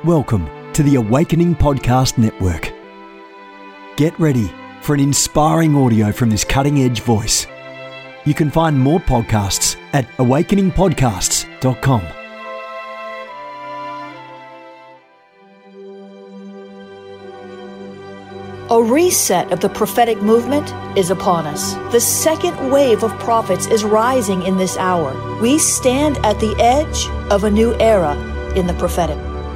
Welcome to the Awakening Podcast Network. Get ready for an inspiring audio from this cutting-edge voice. You can find more podcasts at awakeningpodcasts.com. A reset of the prophetic movement is upon us. The second wave of prophets is rising in this hour. We stand at the edge of a new era in the prophetic.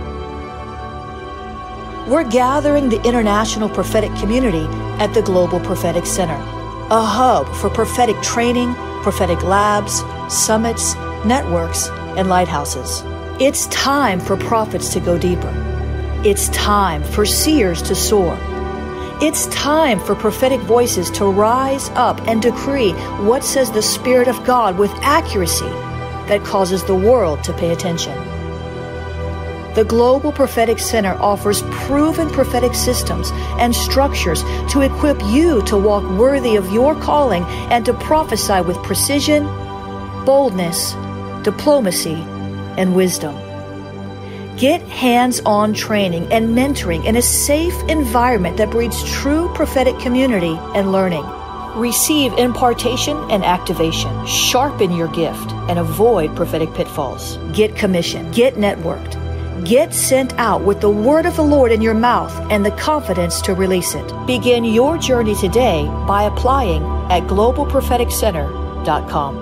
We're gathering the international prophetic community at the Global Prophetic Center, a hub for prophetic training, prophetic labs, summits, networks, and lighthouses. It's time for prophets to go deeper. It's time for seers to soar. It's time for prophetic voices to rise up and decree what says the Spirit of God with accuracy that causes the world to pay attention. The Global Prophetic Center offers proven prophetic systems and structures to equip you to walk worthy of your calling and to prophesy with precision, boldness, diplomacy, and wisdom. Get hands-on training and mentoring in a safe environment that breeds true prophetic community and learning. Receive impartation and activation. Sharpen your gift and avoid prophetic pitfalls. Get commissioned. Get networked. Get sent out with the word of the Lord in your mouth and the confidence to release it. Begin your journey today by applying at globalpropheticcenter.com.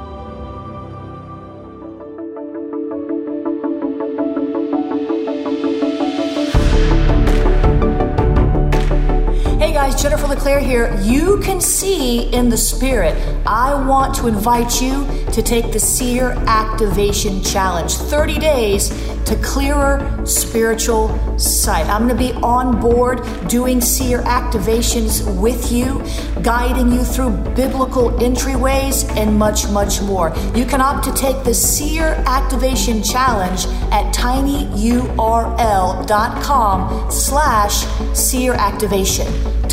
Hey guys, Jennifer LeClaire here. You can see in the Spirit. I want to invite you to take the Seer Activation Challenge. 30 days to clearer spiritual sight. I'm going to be on board doing seer activations with you, guiding you through biblical entryways and much, much more. You can opt to take the Seer Activation Challenge at tinyurl.com/seer activation.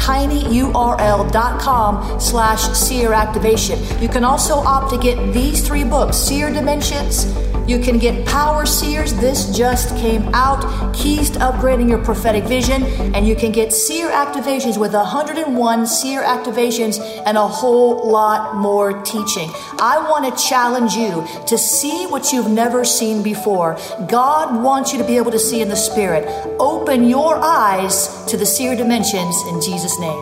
tinyurl.com/seer activation. You can also opt to get these 3 books, Seer Dimensions. You can get Power Seers. This just came out. Keys to Upgrading Your Prophetic Vision. And you can get Seer Activations with 101 Seer Activations and a whole lot more teaching. I want to challenge you to see what you've never seen before. God wants you to be able to see in the Spirit. Open your eyes to the Seer Dimensions in Jesus' name.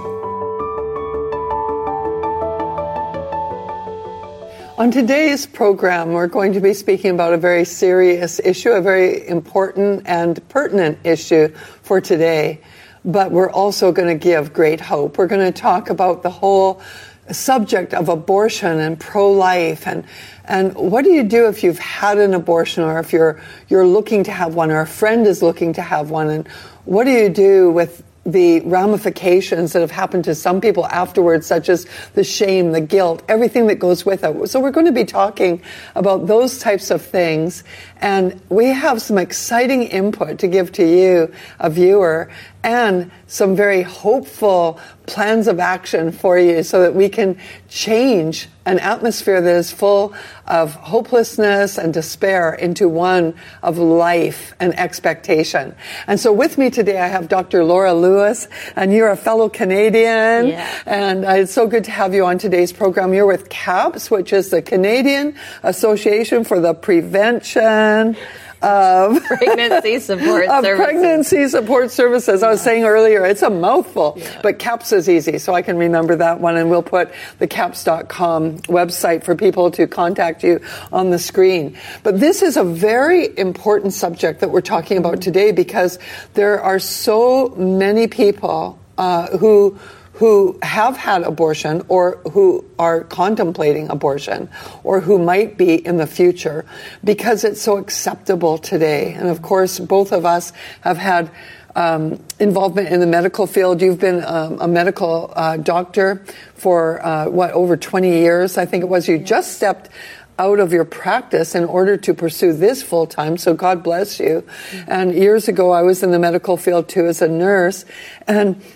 On today's program, we're going to be speaking about a very serious issue, a very important and pertinent issue for today. But we're also going to give great hope. We're going to talk about the whole subject of abortion and pro-life and what do you do if you've had an abortion or if you're looking to have one or a friend is looking to have one, and what do you do with the ramifications that have happened to some people afterwards, such as the shame, the guilt, everything that goes with it. So we're going to be talking about those types of things, and we have some exciting input to give to you, a viewer, and some very hopeful plans of action for you so that we can change an atmosphere that is full of hopelessness and despair into one of life and expectation. And so with me today, I have Dr. Laura Lewis, and you're a fellow Canadian. Yeah. And it's so good to have you on today's program. You're with CAPS, which is the Canadian Association for the Prevention of Pregnancy Support Services. Pregnancy Support Services. I was saying earlier, it's a mouthful, but CAPS is easy, so I can remember that one, and we'll put the CAPS.com website for people to contact you on the screen. But this is a very important subject that we're talking about today, because there are so many people who have had abortion or who are contemplating abortion or who might be in the future, because it's so acceptable today. And of course, both of us have had involvement in the medical field. You've been a medical doctor for, over 20 years, I think it was. You just stepped out of your practice in order to pursue this full time. So God bless you. And years ago, I was in the medical field too as a nurse. And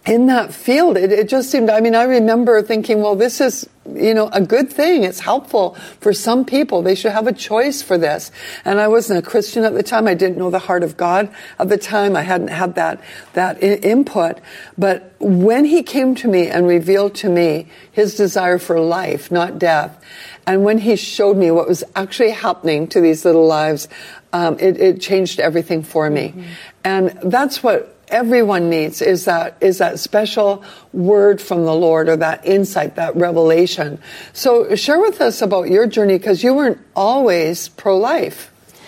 in that field, it just seemed, I remember thinking, well, this is, a good thing. It's helpful for some people. They should have a choice for this. And I wasn't a Christian at the time. I didn't know the heart of God at the time. I hadn't had that input. But when he came to me and revealed to me his desire for life, not death, and when he showed me what was actually happening to these little lives, it changed everything for me. Mm-hmm. And that's what everyone needs, is that special word from the Lord, or that insight, that revelation. So share with us about your journey, because you weren't always pro-life.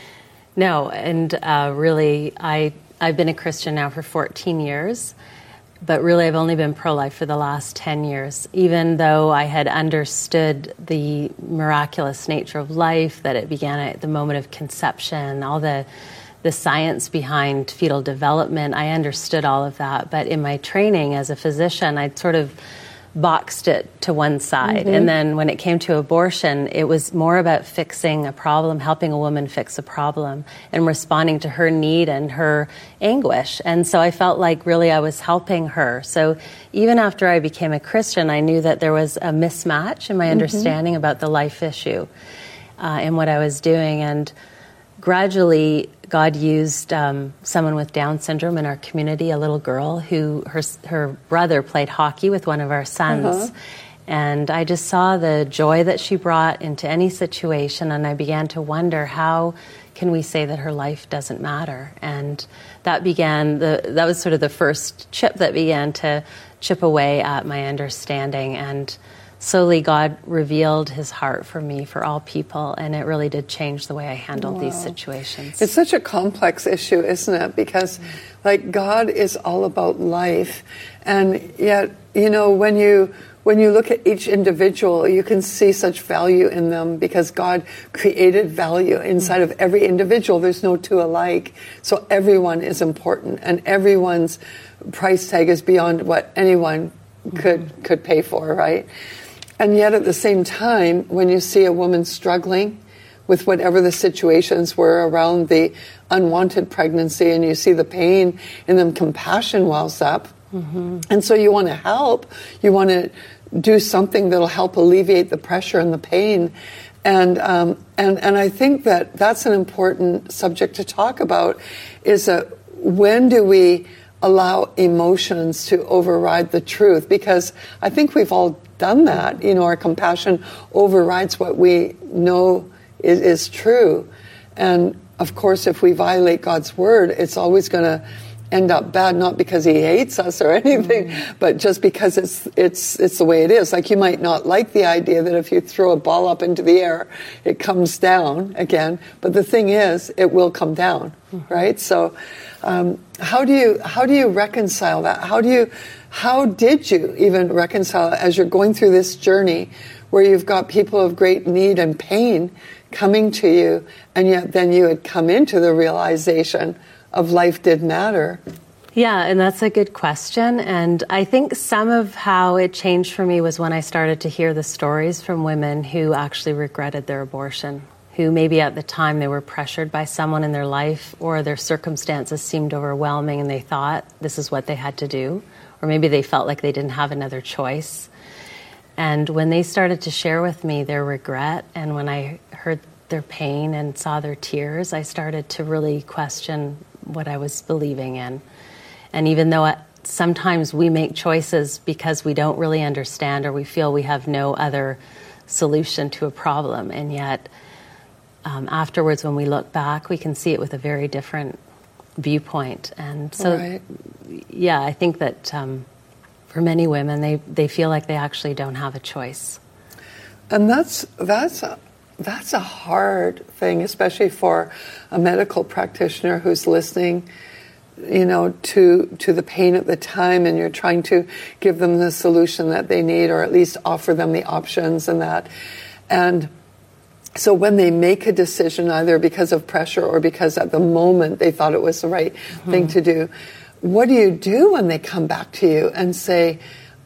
No, and really, I've been a Christian now for 14 years, but really I've only been pro-life for the last 10 years, even though I had understood the miraculous nature of life, that it began at the moment of conception, all the science behind fetal development. I understood all of that, but in my training as a physician, I'd sort of boxed it to one side. Mm-hmm. And then when it came to abortion, it was more about fixing a problem, helping a woman fix a problem, and responding to her need and her anguish. And so I felt like really I was helping her. So even after I became a Christian, I knew that there was a mismatch in my understanding about the life issue and what I was doing. And gradually, God used someone with Down syndrome in our community, a little girl who her brother played hockey with one of our sons. Uh-huh. And I just saw the joy that she brought into any situation, and I began to wonder, how can we say that her life doesn't matter? And that was sort of the first chip that began to chip away at my understanding. And slowly God revealed his heart for me, for all people, and it really did change the way I handled these situations. It's such a complex issue, isn't it? Because God is all about life, and yet, when you look at each individual, you can see such value in them, because God created value inside of every individual. There's no two alike. So everyone is important, and everyone's price tag is beyond what anyone could pay for, right? And yet at the same time, when you see a woman struggling with whatever the situations were around the unwanted pregnancy, and you see the pain in them, compassion wells up. Mm-hmm. And so you want to help. You want to do something that'll help alleviate the pressure and the pain. And I think that that's an important subject to talk about, is that when do we allow emotions to override the truth? Because I think we've all done that. Our compassion overrides what we know is true. And of course, if we violate God's word, it's always going to end up bad, not because he hates us or anything, but just because it's the way it is. Like, you might not like the idea that if you throw a ball up into the air, it comes down again. But the thing is, it will come down, right? So how do you reconcile that? How did you even reconcile it as you're going through this journey where you've got people of great need and pain coming to you, and yet then you had come into the realization of life did matter? Yeah, and that's a good question. And I think some of how it changed for me was when I started to hear the stories from women who actually regretted their abortion, who maybe at the time they were pressured by someone in their life, or their circumstances seemed overwhelming and they thought this is what they had to do, or maybe they felt like they didn't have another choice. And when they started to share with me their regret, and when I heard their pain and saw their tears, I started to really question what I was believing in. And even though sometimes we make choices because we don't really understand, or we feel we have no other solution to a problem, and yet afterwards when we look back, we can see it with a very different viewpoint. And so, yeah, I think that for many women, they feel like they actually don't have a choice. And that's a hard thing, especially for a medical practitioner who's listening, to the pain at the time, and you're trying to give them the solution that they need, or at least offer them the options and that. And so when they make a decision, either because of pressure or because at the moment they thought it was the right thing to do, what do you do when they come back to you and say,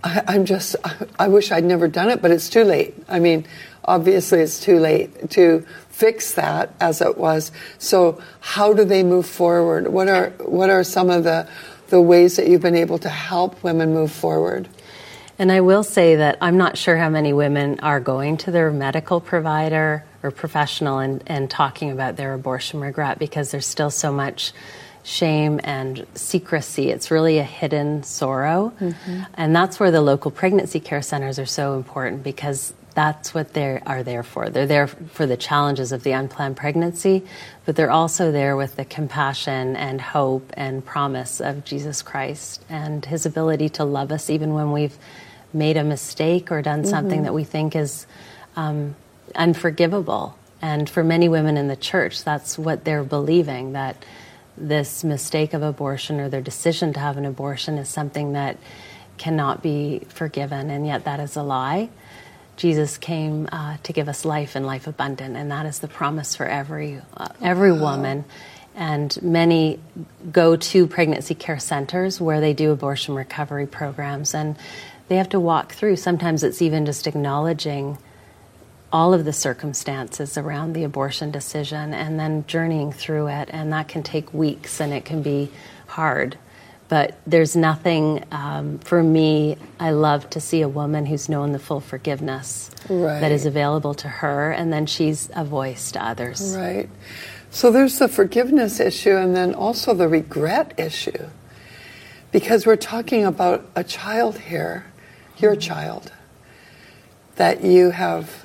I wish I'd never done it, but it's too late? I mean, obviously it's too late to fix that as it was. So how do they move forward? What are some of the the ways that you've been able to help women move forward. And I will say that I'm not sure how many women are going to their medical provider or professional and talking about their abortion regret, because there's still so much shame and secrecy. It's really a hidden sorrow. Mm-hmm. And that's where the local pregnancy care centers are so important, because that's what they are there for. They're there for the challenges of the unplanned pregnancy, but they're also there with the compassion and hope and promise of Jesus Christ and his ability to love us even when we've made a mistake or done something that we think is unforgivable. And for many women in the church, that's what they're believing, that this mistake of abortion or their decision to have an abortion is something that cannot be forgiven, and yet that is a lie. Jesus came to give us life and life abundant, and that is the promise for every woman. And many go to pregnancy care centers where they do abortion recovery programs, and they have to walk through. Sometimes it's even just acknowledging all of the circumstances around the abortion decision and then journeying through it, and that can take weeks and it can be hard. But there's nothing, for me, I love to see a woman who's known the full forgiveness that is available to her, and then she's a voice to others. Right. So there's the forgiveness issue and then also the regret issue. Because we're talking about a child here, your child, that you have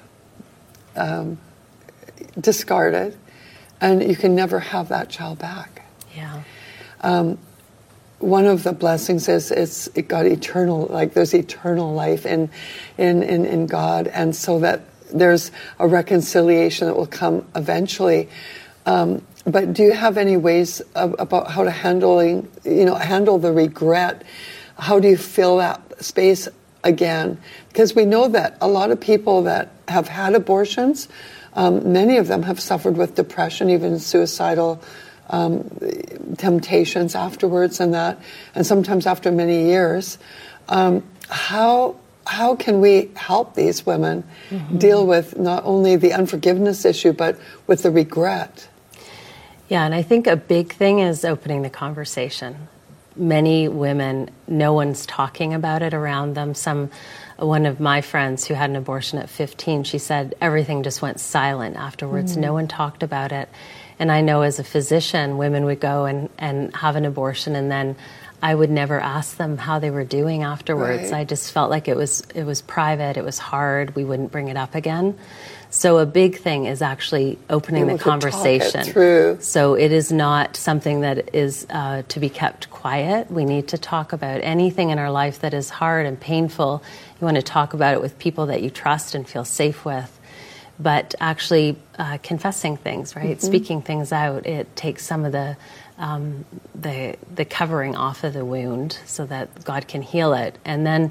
discarded, and you can never have that child back. Yeah. One of the blessings is it got eternal, like there's eternal life in God, and so that there's a reconciliation that will come eventually. But do you have any ways about how to handle the regret? How do you fill that space again? Because we know that a lot of people that have had abortions, many of them have suffered with depression, even suicidal temptations afterwards, and sometimes after many years. How can we help these women deal with not only the unforgiveness issue, but with the regret? Yeah, and I think a big thing is opening the conversation. Many women, no one's talking about it around them. One of my friends who had an abortion at 15, she said everything just went silent afterwards. No one talked about it. And I know as a physician, women would go and have an abortion, and then I would never ask them how they were doing afterwards. Right. I just felt like it was private, it was hard, we wouldn't bring it up again. So a big thing is actually opening the conversation. So it is not something that is to be kept quiet. We need to talk about anything in our life that is hard and painful. You want to talk about it with people that you trust and feel safe with. But actually confessing things, right? Speaking things out, it takes some of the covering off of the wound so that God can heal it. And then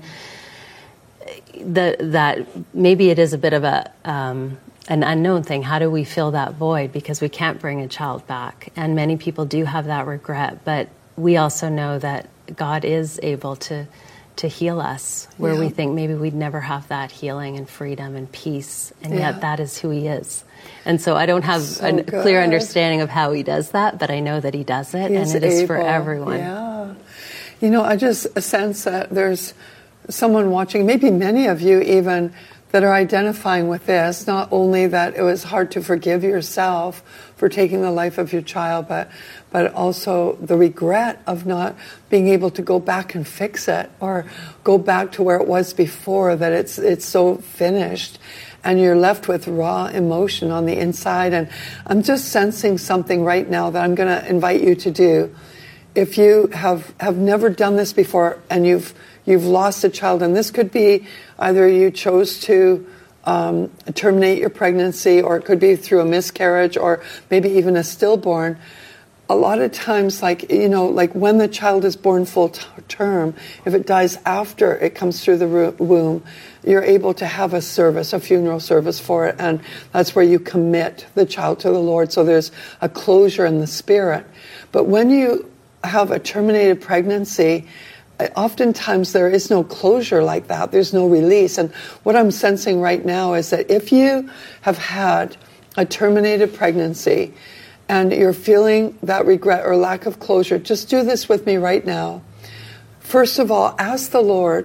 that maybe it is a bit of an unknown thing. How do we fill that void? Because we can't bring a child back. And many people do have that regret. But we also know that God is able to heal us where we think maybe we'd never have that healing and freedom and peace. And yet that is who he is. And so I don't have a clear understanding of how he does that, but I know that he does it, and it is for everyone. Yeah. I just sense that there's someone watching, maybe many of you even, that are identifying with this. Not only that it was hard to forgive yourself for taking the life of your child, but also the regret of not being able to go back and fix it, or go back to where it was before, that it's so finished, and you're left with raw emotion on the inside. And I'm just sensing something right now that I'm going to invite you to do. If you have never done this before, and you've lost a child, and this could be either you chose to terminate your pregnancy, or it could be through a miscarriage, or maybe even a stillborn. A lot of times, like when the child is born full term, if it dies after it comes through the womb, you're able to have a service, a funeral service for it, and that's where you commit the child to the Lord. So there's a closure in the spirit. But when you have a terminated pregnancy, oftentimes there is no closure like that. There's no release. And what I'm sensing right now is that if you have had a terminated pregnancy, and you're feeling that regret or lack of closure, just do this with me right now. First of all, ask the Lord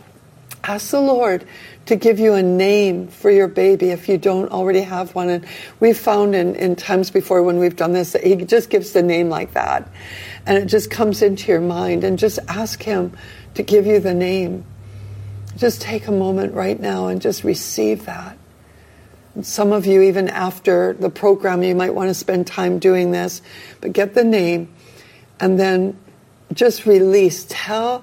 to give you a name for your baby if you don't already have one. And we've found in times before when we've done this that he just gives the name like that. And it just comes into your mind. And just ask him to give you the name. Just take a moment right now and just receive that. And some of you, even after the program, you might want to spend time doing this. But get the name and then just release. Tell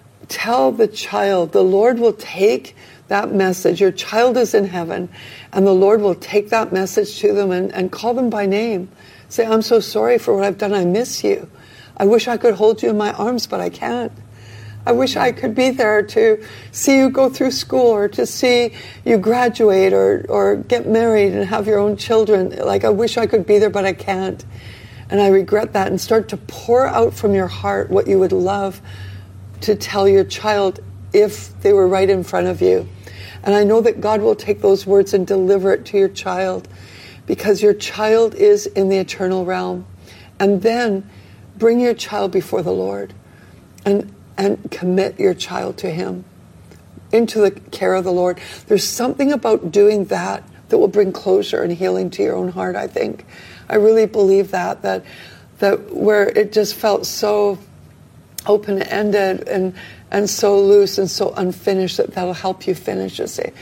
the child, the Lord will take that message. Your child is in heaven, and the Lord will take that message to them and call them by name. Say, I'm so sorry for what I've done. I miss you. I wish I could hold you in my arms, but I can't. I wish I could be there to see you go through school or to see you graduate or get married and have your own children. Like, I wish I could be there, but I can't. And I regret that. And start to pour out from your heart what you would love to tell your child if they were right in front of you. And I know that God will take those words and deliver it to your child, because your child is in the eternal realm. And then bring your child before the Lord and commit your child to him, into the care of the Lord. There's something about doing that will bring closure and healing to your own heart, I think. I really believe that where it just felt so open-ended and so loose and so unfinished, that'll help you finish. Just say,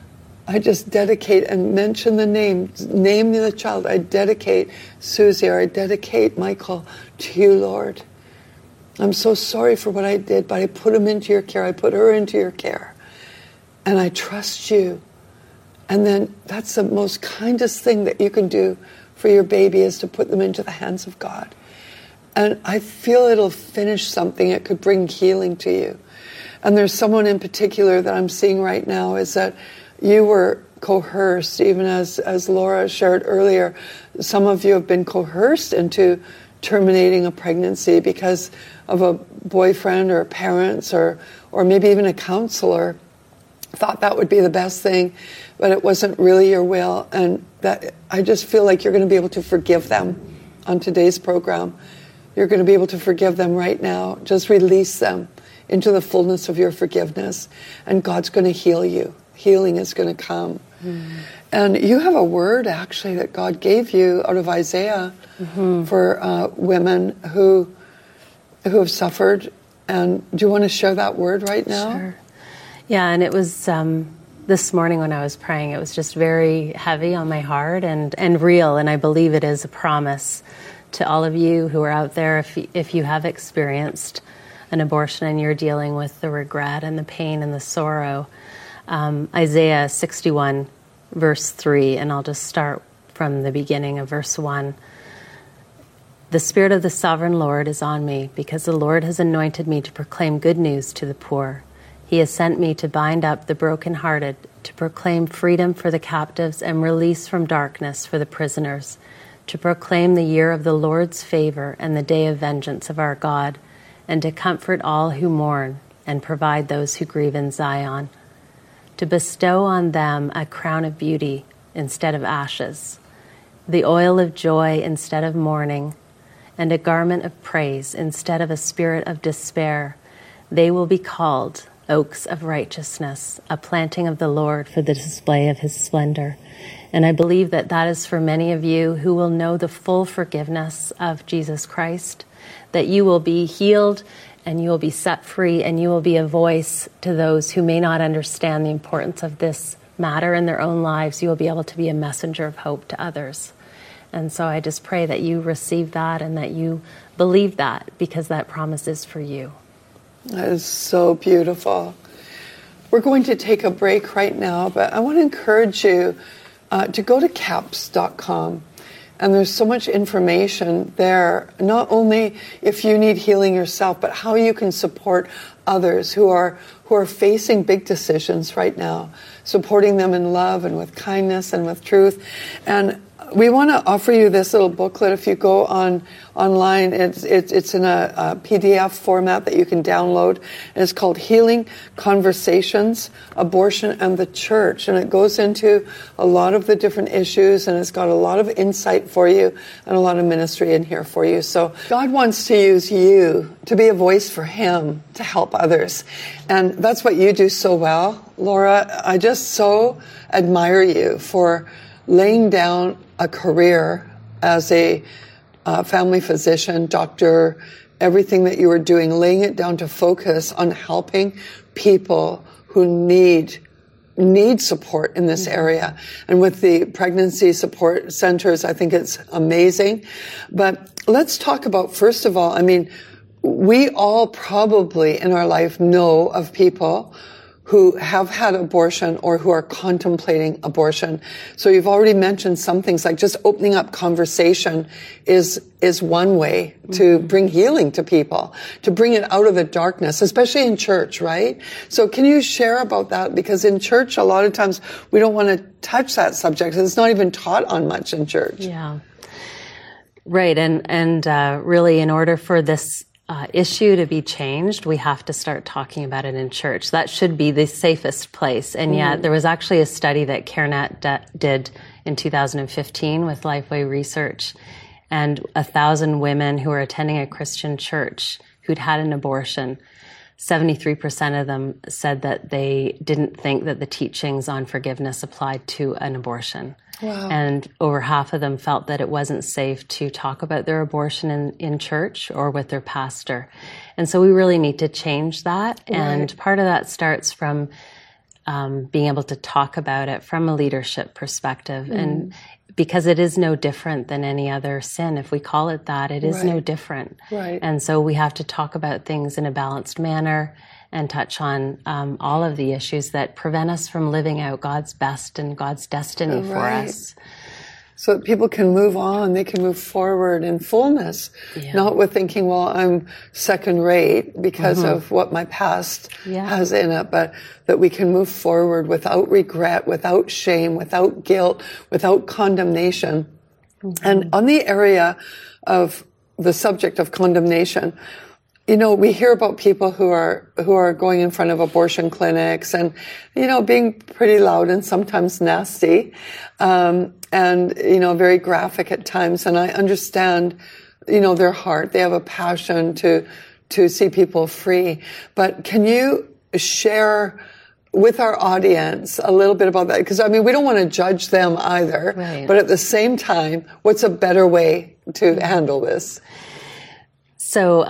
I just dedicate, and mention the name the child. I dedicate Susie, or I dedicate Michael to you, Lord. I'm so sorry for what I did, but I put him into your care. I put her into your care. And I trust you. And then that's the most kindest thing that you can do for your baby, is to put them into the hands of God. And I feel it'll finish something. It could bring healing to you. And there's someone in particular that I'm seeing right now, is that you were coerced, even as Laura shared earlier. Some of you have been coerced into terminating a pregnancy because of a boyfriend or parents or maybe even a counselor thought that would be the best thing, but it wasn't really your will. And that I just feel like you're going to be able to forgive them on today's program. You're going to be able to forgive them right now. Just release them into the fullness of your forgiveness, and God's going to heal you. Healing is going to come. And you have a word, actually, that God gave you out of Isaiah for women who have suffered. And do you want to share that word right now? Sure. Yeah, and it was this morning when I was praying, it was just very heavy on my heart and real, and I believe it is a promise to all of you who are out there. If you have experienced an abortion and you're dealing with the regret and the pain and the sorrow, Isaiah 61 verse 3, and I'll just start from the beginning of verse 1. The Spirit of the Sovereign Lord is on me, because the Lord has anointed me to proclaim good news to the poor. He has sent me to bind up the brokenhearted, to proclaim freedom for the captives and release from darkness for the prisoners, to proclaim the year of the Lord's favor and the day of vengeance of our God, and to comfort all who mourn and provide those who grieve in Zion, to bestow on them a crown of beauty instead of ashes, the oil of joy instead of mourning, and a garment of praise instead of a spirit of despair. They will be called oaks of righteousness, a planting of the Lord for the display of his splendor. And I believe that that is for many of you who will know the full forgiveness of Jesus Christ, that you will be healed and you will be set free, and you will be a voice to those who may not understand the importance of this matter in their own lives. You will be able to be a messenger of hope to others. And so I just pray that you receive that and that you believe that, because that promise is for you. That is so beautiful. We're going to take a break right now, but I want to encourage you to go to CAPS.com. And there's so much information there, not only if you need healing yourself, but how you can support others who are facing big decisions right now, supporting them in love and with kindness and with truth. And we want to offer you this little booklet. If you go online, it's in a PDF format that you can download. And it's called Healing Conversations, Abortion and the Church. And it goes into a lot of the different issues, and it's got a lot of insight for you and a lot of ministry in here for you. So God wants to use you to be a voice for Him to help others. And that's what you do so well, Laura. I just so admire you for laying down a career as a family physician, doctor, everything that you were doing, laying it down to focus on helping people who need support in this area. And with the pregnancy support centers, I think it's amazing. But let's talk about, first of all, I mean, we all probably in our life know of people who have had abortion or who are contemplating abortion. So you've already mentioned some things like just opening up conversation is one way to bring healing to people, to bring it out of the darkness, especially in church, right? So can you share about that? Because in church, a lot of times we don't want to touch that subject. It's not even taught on much in church. Yeah. Right. And really in order for this issue to be changed, we have to start talking about it in church. That should be the safest place. And yet there was actually a study that CareNet did in 2015 with Lifeway Research, and 1,000 women who were attending a Christian church who'd had an abortion, 73% of them said that they didn't think that the teachings on forgiveness applied to an abortion. Wow. And over half of them felt that it wasn't safe to talk about their abortion in church or with their pastor. And so we really need to change that. Right. And part of that starts from being able to talk about it from a leadership perspective. And because it is no different than any other sin. If we call it that, it is no different. Right. And so we have to talk about things in a balanced manner and touch on all of the issues that prevent us from living out God's best and God's destiny for us. So that people can move on, they can move forward in fullness, not with thinking, well, I'm second rate because of what my past has in it, but that we can move forward without regret, without shame, without guilt, without condemnation. And on the area of the subject of condemnation, you know, we hear about people who are going in front of abortion clinics and, you know, being pretty loud and sometimes nasty, and, you know, very graphic at times. And I understand, you know, their heart. They have a passion to see people free. But can you share with our audience a little bit about that? Because, I mean, we don't want to judge them either. Right. But at the same time, what's a better way to handle this? So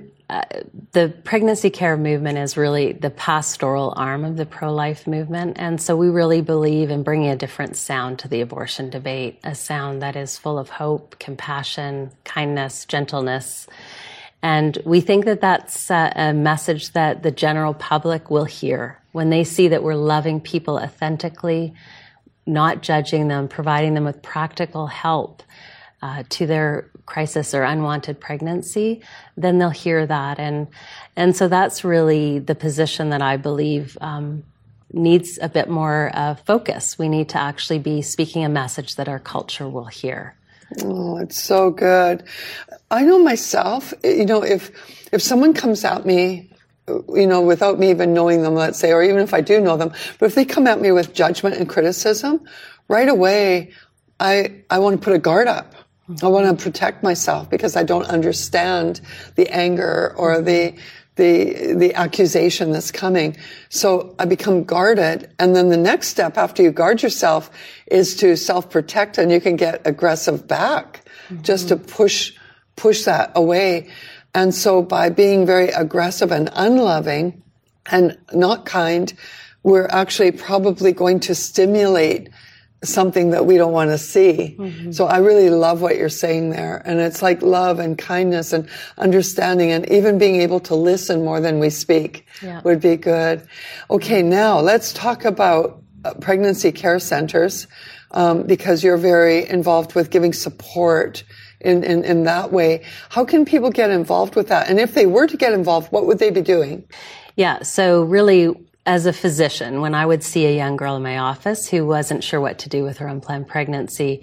the pregnancy care movement is really the pastoral arm of the pro-life movement. And so we really believe in bringing a different sound to the abortion debate, a sound that is full of hope, compassion, kindness, gentleness. And we think that that's a message that the general public will hear when they see that we're loving people authentically, not judging them, providing them with practical help to their crisis or unwanted pregnancy, then they'll hear that. And so that's really the position that I believe needs a bit more focus. We need to actually be speaking a message that our culture will hear. Oh, it's so good. I know myself, you know, if someone comes at me, you know, without me even knowing them, let's say, or even if I do know them, but if they come at me with judgment and criticism, right away, I want to put a guard up. I want to protect myself because I don't understand the anger or the accusation that's coming. So I become guarded. And then the next step after you guard yourself is to self-protect, and you can get aggressive back just to push that away. And so by being very aggressive and unloving and not kind, we're actually probably going to stimulate something that we don't want to see. So I really love what you're saying there. And it's like love and kindness and understanding and even being able to listen more than we speak would be good. Okay, now let's talk about pregnancy care centers, because you're very involved with giving support in that way. How can people get involved with that? And if they were to get involved, what would they be doing? Yeah, so really, as a physician, when I would see a young girl in my office who wasn't sure what to do with her unplanned pregnancy,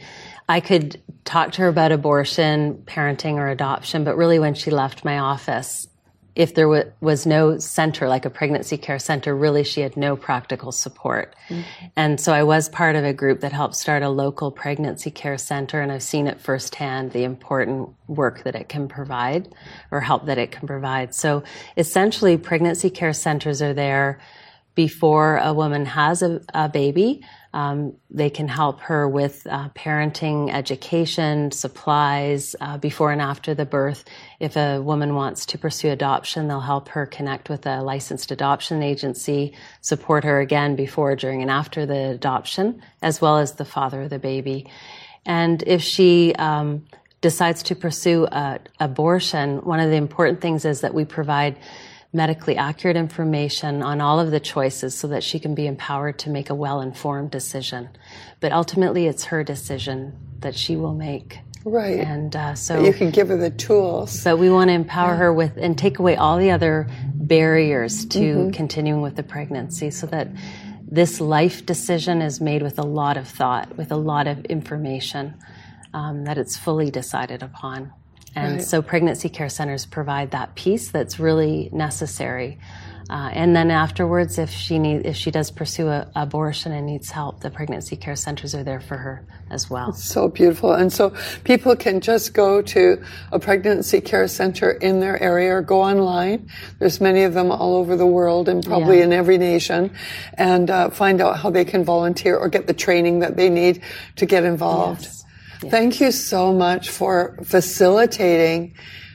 I could talk to her about abortion, parenting, or adoption, but really when she left my office, if there was no center, like a pregnancy care center, really she had no practical support. Mm-hmm. And so I was part of a group that helped start a local pregnancy care center, and I've seen it firsthand, the important work that it can provide, or help that it can provide. So essentially, pregnancy care centers are there before a woman has a baby. They can help her with parenting, education, supplies, before and after the birth. If a woman wants to pursue adoption, they'll help her connect with a licensed adoption agency, support her again before, during, and after the adoption, as well as the father of the baby. And if she decides to pursue abortion, one of the important things is that we provide medically accurate information on all of the choices so that she can be empowered to make a well-informed decision. But ultimately, it's her decision that she will make. Right. And so but you can give her the tools. But we want to empower her with, and take away all the other barriers to continuing with the pregnancy, so that this life decision is made with a lot of thought, with a lot of information, that it's fully decided upon. And so pregnancy care centers provide that piece that's really necessary. And then afterwards, if she does pursue an abortion and needs help, the pregnancy care centers are there for her as well. It's so beautiful. And so people can just go to a pregnancy care center in their area or go online. There's many of them all over the world and probably in every nation, and find out how they can volunteer or get the training that they need to get involved. Yes. Thank you so much for facilitating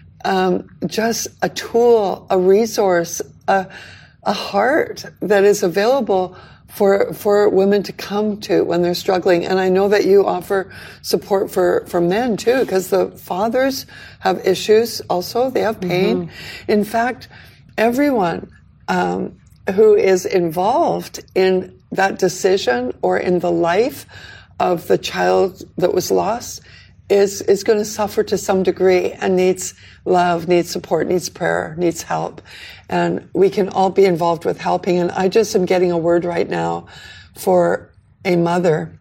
just a tool, a resource, a heart that is available for women to come to when they're struggling. And I know that you offer support for men too, because the fathers have issues also. They have pain. In fact, everyone who is involved in that decision or in the life of the child that was lost is going to suffer to some degree and needs love, needs support, needs prayer, needs help. And we can all be involved with helping. And I just am getting a word right now for a mother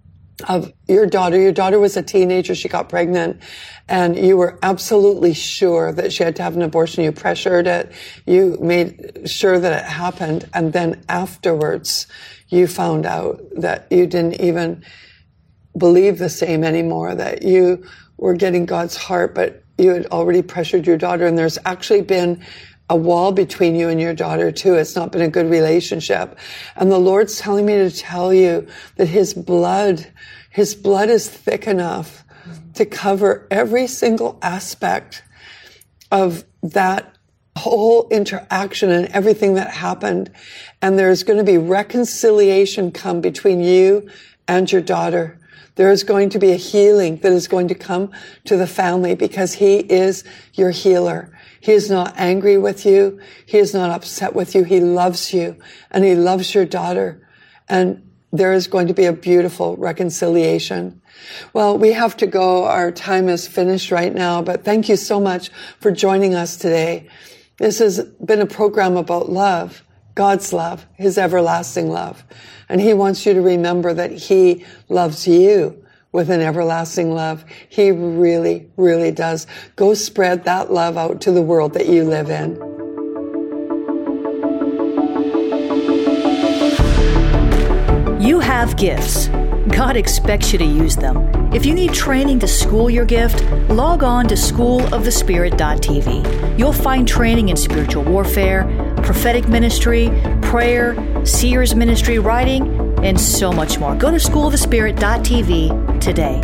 of your daughter. Your daughter was a teenager. She got pregnant and you were absolutely sure that she had to have an abortion. You pressured it. You made sure that it happened. And then afterwards, you found out that you didn't even believe the same anymore, that you were getting God's heart, but you had already pressured your daughter. And there's actually been a wall between you and your daughter too. It's not been a good relationship. And the Lord's telling me to tell you that His blood is thick enough to cover every single aspect of that whole interaction and everything that happened. And there's going to be reconciliation come between you and your daughter. There is going to be a healing that is going to come to the family because He is your healer. He is not angry with you. He is not upset with you. He loves you and He loves your daughter. And there is going to be a beautiful reconciliation. Well, we have to go. Our time is finished right now, but thank you so much for joining us today. This has been a program about love, God's love, His everlasting love. And He wants you to remember that He loves you with an everlasting love. He really, really does. Go spread that love out to the world that you live in. You have gifts. God expects you to use them. If you need training to school your gift, log on to schoolofthespirit.tv. You'll find training in spiritual warfare, prophetic ministry, prayer, seers ministry, writing, and so much more. Go to schoolofthespirit.tv today.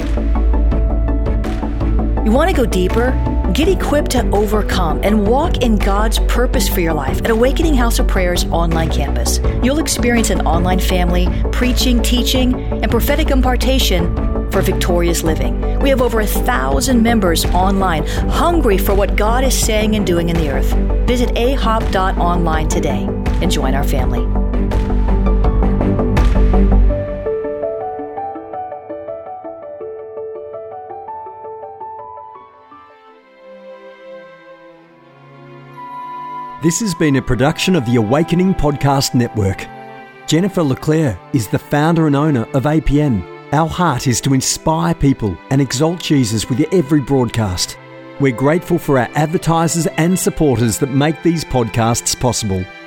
You want to go deeper? Get equipped to overcome and walk in God's purpose for your life at Awakening House of Prayer's online campus. You'll experience an online family, preaching, teaching, and prophetic impartation for victorious living. We have over 1,000 members online, hungry for what God is saying and doing in the earth. Visit ahop.online today and join our family. This has been a production of the Awakening Podcast Network. Jennifer LeClaire is the founder and owner of APN, Our heart is to inspire people and exalt Jesus with every broadcast. We're grateful for our advertisers and supporters that make these podcasts possible.